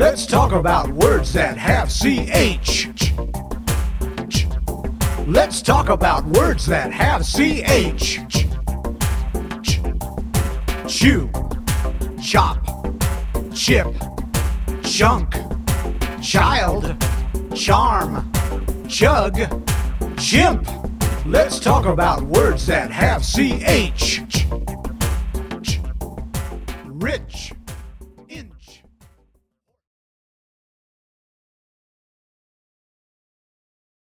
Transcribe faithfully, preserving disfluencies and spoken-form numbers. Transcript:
Let's talk about words that have C H. Let's talk about words that have C H. Chew, chop, chip, chunk, child, charm, chug, chimp. Let's talk about words that have C H.